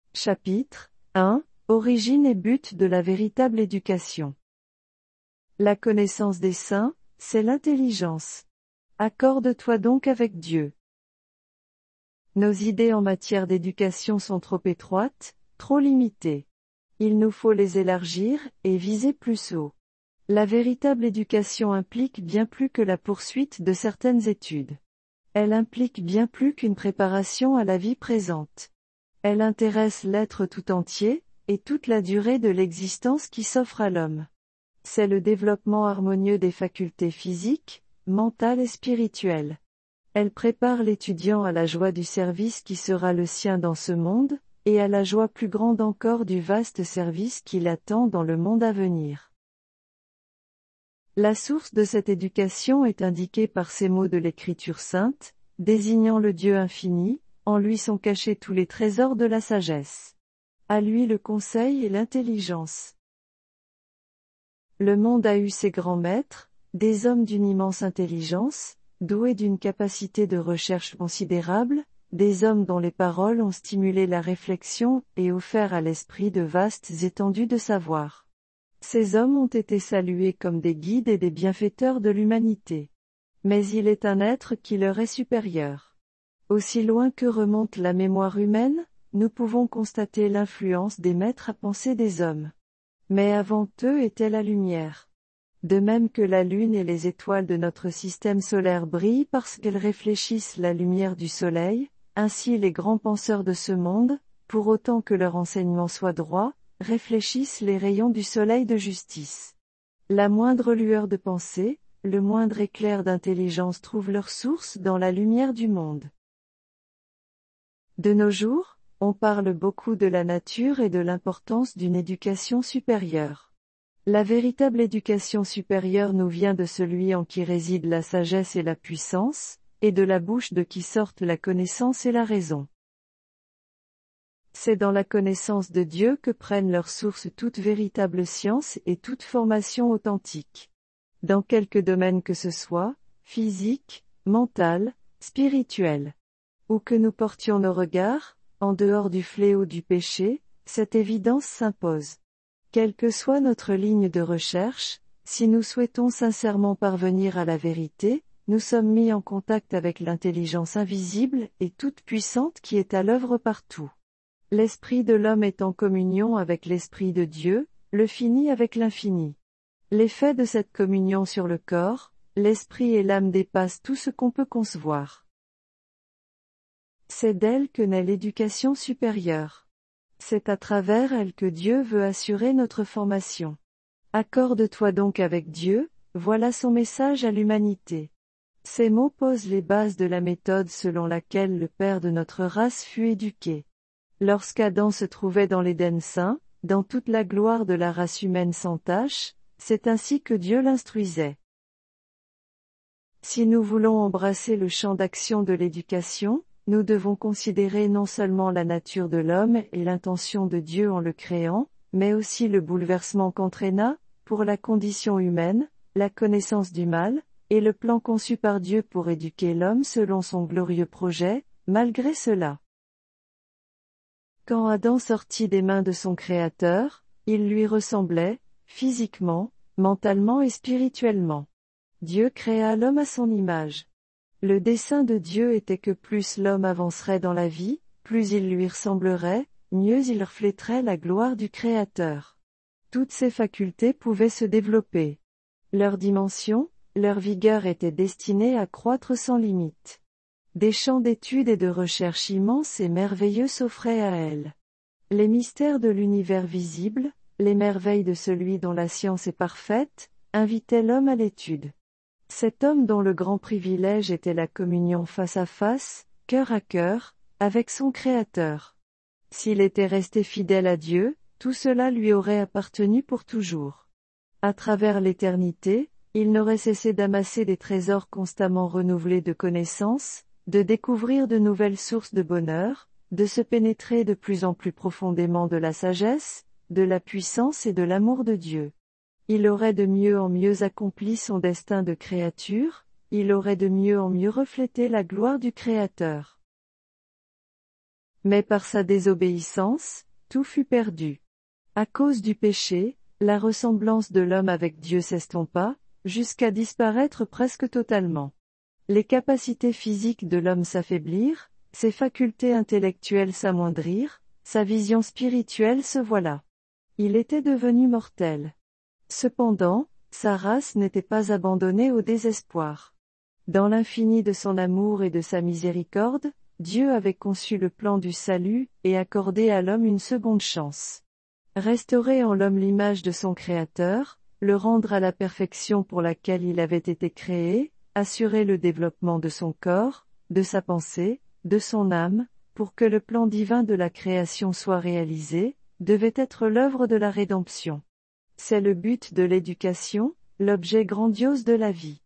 Chapitre 1. Origine et but de la véritable éducation. La connaissance des saints, c'est l'intelligence. Accorde-toi donc avec Dieu. Nos idées en matière d'éducation sont trop étroites, trop limitées. Il nous faut les élargir et viser plus haut. La véritable éducation implique bien plus que la poursuite de certaines études. Elle implique bien plus qu'une préparation à la vie présente. Elle intéresse l'être tout entier, et toute la durée de l'existence qui s'offre à l'homme. C'est le développement harmonieux des facultés physiques, mentales et spirituelles. Elle prépare l'étudiant à la joie du service qui sera le sien dans ce monde, et à la joie plus grande encore du vaste service qui l'attend dans le monde à venir. La source de cette éducation est indiquée par ces mots de l'Écriture sainte, désignant le Dieu infini. En lui sont cachés tous les trésors de la sagesse. À lui le conseil et l'intelligence. Le monde a eu ses grands maîtres, des hommes d'une immense intelligence, doués d'une capacité de recherche considérable, des hommes dont les paroles ont stimulé la réflexion et offert à l'esprit de vastes étendues de savoir. Ces hommes ont été salués comme des guides et des bienfaiteurs de l'humanité. Mais il est un être qui leur est supérieur. Aussi loin que remonte la mémoire humaine, nous pouvons constater l'influence des maîtres à penser des hommes. Mais avant eux était la lumière. De même que la lune et les étoiles de notre système solaire brillent parce qu'elles réfléchissent la lumière du soleil, ainsi les grands penseurs de ce monde, pour autant que leur enseignement soit droit, réfléchissent les rayons du soleil de justice. La moindre lueur de pensée, le moindre éclair d'intelligence trouve leur source dans la lumière du monde. De nos jours, on parle beaucoup de la nature et de l'importance d'une éducation supérieure. La véritable éducation supérieure nous vient de celui en qui réside la sagesse et la puissance, et de la bouche de qui sortent la connaissance et la raison. C'est dans la connaissance de Dieu que prennent leur source toute véritable science et toute formation authentique. Dans quelque domaine que ce soit, physique, mental, spirituel. Où que nous portions nos regards, en dehors du fléau du péché, cette évidence s'impose. Quelle que soit notre ligne de recherche, si nous souhaitons sincèrement parvenir à la vérité, nous sommes mis en contact avec l'intelligence invisible et toute puissante qui est à l'œuvre partout. L'esprit de l'homme est en communion avec l'esprit de Dieu, le fini avec l'infini. L'effet de cette communion sur le corps, l'esprit et l'âme dépasse tout ce qu'on peut concevoir. C'est d'elle que naît l'éducation supérieure. C'est à travers elle que Dieu veut assurer notre formation. Accorde-toi donc avec Dieu, voilà son message à l'humanité. Ces mots posent les bases de la méthode selon laquelle le père de notre race fut éduqué. Lorsqu'Adam se trouvait dans l'Éden saint, dans toute la gloire de la race humaine sans tache, c'est ainsi que Dieu l'instruisait. Si nous voulons embrasser le champ d'action de l'éducation, nous devons considérer non seulement la nature de l'homme et l'intention de Dieu en le créant, mais aussi le bouleversement qu'entraîna, pour la condition humaine, la connaissance du mal, et le plan conçu par Dieu pour éduquer l'homme selon son glorieux projet, malgré cela. Quand Adam sortit des mains de son Créateur, il lui ressemblait, physiquement, mentalement et spirituellement. Dieu créa l'homme à son image. Le dessein de Dieu était que plus l'homme avancerait dans la vie, plus il lui ressemblerait, mieux il reflèterait la gloire du Créateur. Toutes ses facultés pouvaient se développer. Leur dimension, leur vigueur étaient destinées à croître sans limite. Des champs d'études et de recherche immenses et merveilleux s'offraient à elle. Les mystères de l'univers visible, les merveilles de celui dont la science est parfaite, invitaient l'homme à l'étude. Cet homme dont le grand privilège était la communion face à face, cœur à cœur, avec son Créateur. S'il était resté fidèle à Dieu, tout cela lui aurait appartenu pour toujours. À travers l'éternité, il n'aurait cessé d'amasser des trésors constamment renouvelés de connaissances, de découvrir de nouvelles sources de bonheur, de se pénétrer de plus en plus profondément de la sagesse, de la puissance et de l'amour de Dieu. Il aurait de mieux en mieux accompli son destin de créature, il aurait de mieux en mieux reflété la gloire du Créateur. Mais par sa désobéissance, tout fut perdu. À cause du péché, la ressemblance de l'homme avec Dieu s'estompa, jusqu'à disparaître presque totalement. Les capacités physiques de l'homme s'affaiblirent, ses facultés intellectuelles s'amoindrirent, sa vision spirituelle se voila. Il était devenu mortel. Cependant, sa race n'était pas abandonnée au désespoir. Dans l'infini de son amour et de sa miséricorde, Dieu avait conçu le plan du salut, et accordé à l'homme une seconde chance. Restaurer en l'homme l'image de son Créateur, le rendre à la perfection pour laquelle il avait été créé, assurer le développement de son corps, de sa pensée, de son âme, pour que le plan divin de la création soit réalisé, devait être l'œuvre de la rédemption. C'est le but de l'éducation, l'objet grandiose de la vie.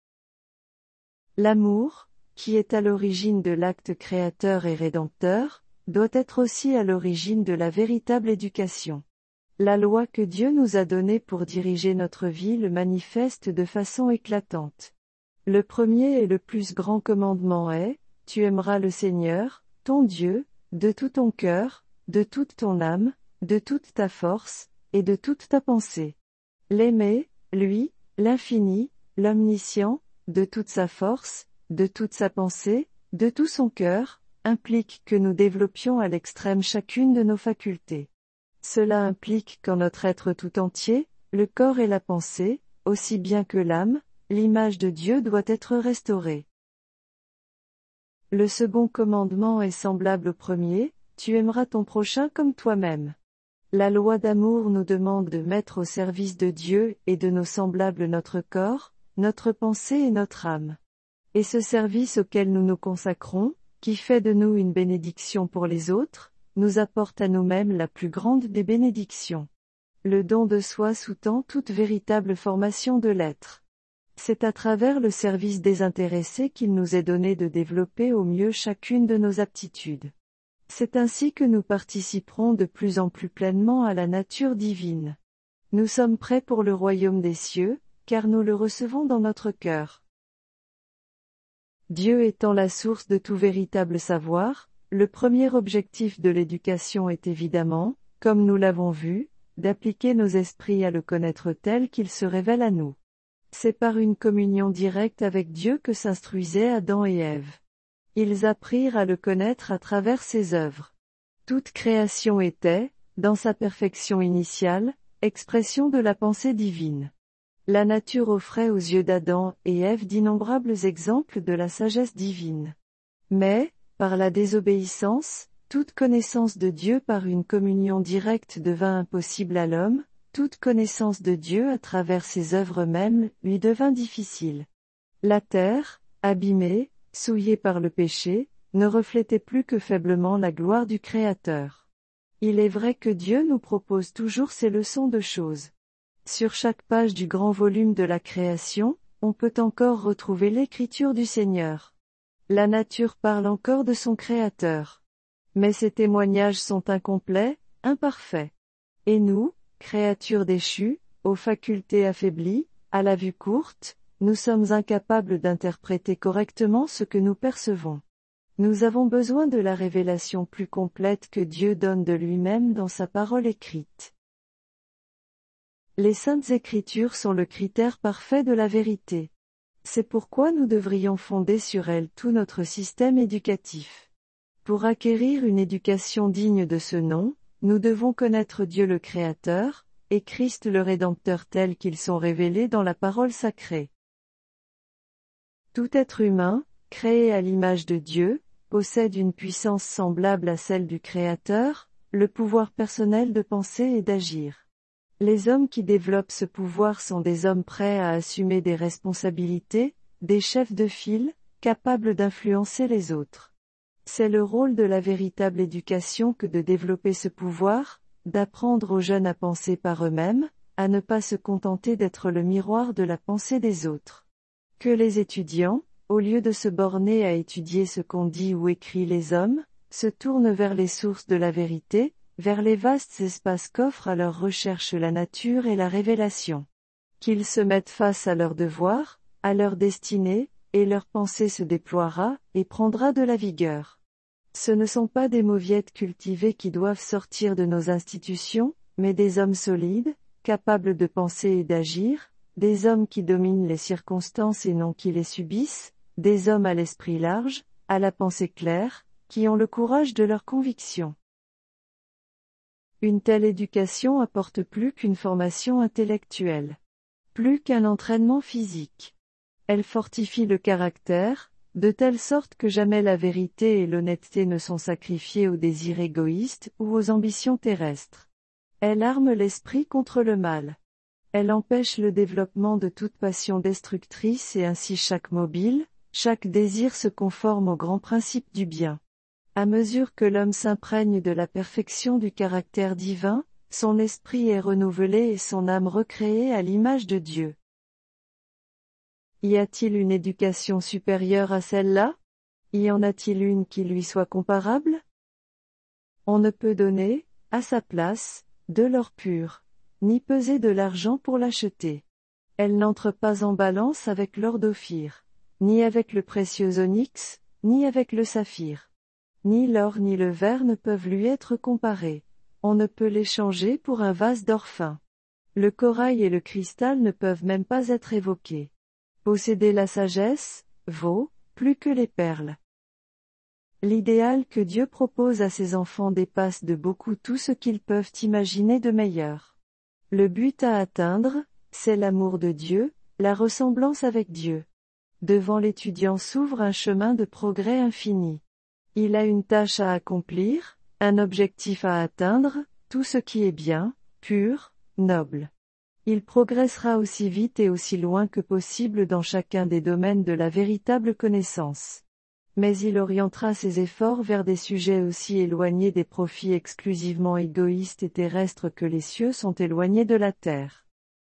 L'amour, qui est à l'origine de l'acte créateur et rédempteur, doit être aussi à l'origine de la véritable éducation. La loi que Dieu nous a donnée pour diriger notre vie le manifeste de façon éclatante. Le premier et le plus grand commandement est, tu aimeras le Seigneur, ton Dieu, de tout ton cœur, de toute ton âme, de toute ta force, et de toute ta pensée. L'aimer, lui, l'infini, l'omniscient, de toute sa force, de toute sa pensée, de tout son cœur, implique que nous développions à l'extrême chacune de nos facultés. Cela implique qu'en notre être tout entier, le corps et la pensée, aussi bien que l'âme, l'image de Dieu doit être restaurée. Le second commandement est semblable au premier, tu aimeras ton prochain comme toi-même. La loi d'amour nous demande de mettre au service de Dieu et de nos semblables notre corps, notre pensée et notre âme. Et ce service auquel nous nous consacrons, qui fait de nous une bénédiction pour les autres, nous apporte à nous-mêmes la plus grande des bénédictions. Le don de soi sous-tend toute véritable formation de l'être. C'est à travers le service désintéressé qu'il nous est donné de développer au mieux chacune de nos aptitudes. C'est ainsi que nous participerons de plus en plus pleinement à la nature divine. Nous sommes prêts pour le royaume des cieux, car nous le recevons dans notre cœur. Dieu étant la source de tout véritable savoir, le premier objectif de l'éducation est évidemment, comme nous l'avons vu, d'appliquer nos esprits à le connaître tel qu'il se révèle à nous. C'est par une communion directe avec Dieu que s'instruisaient Adam et Ève. Ils apprirent à le connaître à travers ses œuvres. Toute création était, dans sa perfection initiale, expression de la pensée divine. La nature offrait aux yeux d'Adam et Ève d'innombrables exemples de la sagesse divine. Mais, par la désobéissance, toute connaissance de Dieu par une communion directe devint impossible à l'homme, toute connaissance de Dieu à travers ses œuvres mêmes lui devint difficile. La terre, abîmée, souillée par le péché, ne reflétait plus que faiblement la gloire du Créateur. Il est vrai que Dieu nous propose toujours ces leçons de choses. Sur chaque page du grand volume de la création, on peut encore retrouver l'écriture du Seigneur. La nature parle encore de son Créateur. Mais ces témoignages sont incomplets, imparfaits. Et nous, créatures déchues, aux facultés affaiblies, à la vue courte, nous sommes incapables d'interpréter correctement ce que nous percevons. Nous avons besoin de la révélation plus complète que Dieu donne de lui-même dans sa parole écrite. Les Saintes Écritures sont le critère parfait de la vérité. C'est pourquoi nous devrions fonder sur elles tout notre système éducatif. Pour acquérir une éducation digne de ce nom, nous devons connaître Dieu le Créateur, et Christ le Rédempteur tels qu'ils sont révélés dans la parole sacrée. Tout être humain, créé à l'image de Dieu, possède une puissance semblable à celle du Créateur, le pouvoir personnel de penser et d'agir. Les hommes qui développent ce pouvoir sont des hommes prêts à assumer des responsabilités, des chefs de file, capables d'influencer les autres. C'est le rôle de la véritable éducation que de développer ce pouvoir, d'apprendre aux jeunes à penser par eux-mêmes, à ne pas se contenter d'être le miroir de la pensée des autres. Que les étudiants, au lieu de se borner à étudier ce qu'ont dit ou écrit les hommes, se tournent vers les sources de la vérité, vers les vastes espaces qu'offrent à leur recherche la nature et la révélation. Qu'ils se mettent face à leurs devoirs, à leur destinée, et leur pensée se déploiera, et prendra de la vigueur. Ce ne sont pas des mauviettes cultivées qui doivent sortir de nos institutions, mais des hommes solides, capables de penser et d'agir, des hommes qui dominent les circonstances et non qui les subissent, des hommes à l'esprit large, à la pensée claire, qui ont le courage de leurs convictions. Une telle éducation apporte plus qu'une formation intellectuelle, plus qu'un entraînement physique. Elle fortifie le caractère, de telle sorte que jamais la vérité et l'honnêteté ne sont sacrifiées aux désirs égoïstes ou aux ambitions terrestres. Elle arme l'esprit contre le mal. Elle empêche le développement de toute passion destructrice et ainsi chaque mobile, chaque désir se conforme au grand principe du bien. À mesure que l'homme s'imprègne de la perfection du caractère divin, son esprit est renouvelé et son âme recréée à l'image de Dieu. Y a-t-il une éducation supérieure à celle-là? Y en a-t-il une qui lui soit comparable? On ne peut donner, à sa place, de l'or pur, ni peser de l'argent pour l'acheter. Elle n'entre pas en balance avec l'or d'Ophir, ni avec le précieux onyx, ni avec le saphir. Ni l'or ni le verre ne peuvent lui être comparés. On ne peut les changer pour un vase d'or fin. Le corail et le cristal ne peuvent même pas être évoqués. Posséder la sagesse, vaut, plus que les perles. L'idéal que Dieu propose à ses enfants dépasse de beaucoup tout ce qu'ils peuvent imaginer de meilleur. Le but à atteindre, c'est l'amour de Dieu, la ressemblance avec Dieu. Devant l'étudiant s'ouvre un chemin de progrès infini. Il a une tâche à accomplir, un objectif à atteindre, tout ce qui est bien, pur, noble. Il progressera aussi vite et aussi loin que possible dans chacun des domaines de la véritable connaissance. Mais il orientera ses efforts vers des sujets aussi éloignés des profits exclusivement égoïstes et terrestres que les cieux sont éloignés de la terre.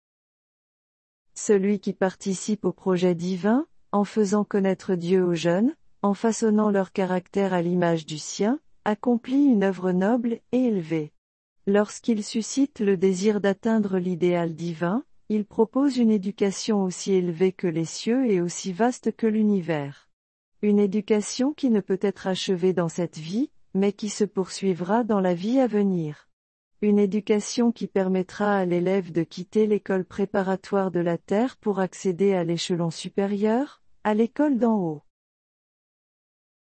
Celui qui participe au projet divin, en faisant connaître Dieu aux jeunes, en façonnant leur caractère à l'image du sien, accomplit une œuvre noble et élevée. Lorsqu'il suscite le désir d'atteindre l'idéal divin, il propose une éducation aussi élevée que les cieux et aussi vaste que l'univers. Une éducation qui ne peut être achevée dans cette vie, mais qui se poursuivra dans la vie à venir. Une éducation qui permettra à l'élève de quitter l'école préparatoire de la terre pour accéder à l'échelon supérieur, à l'école d'en haut.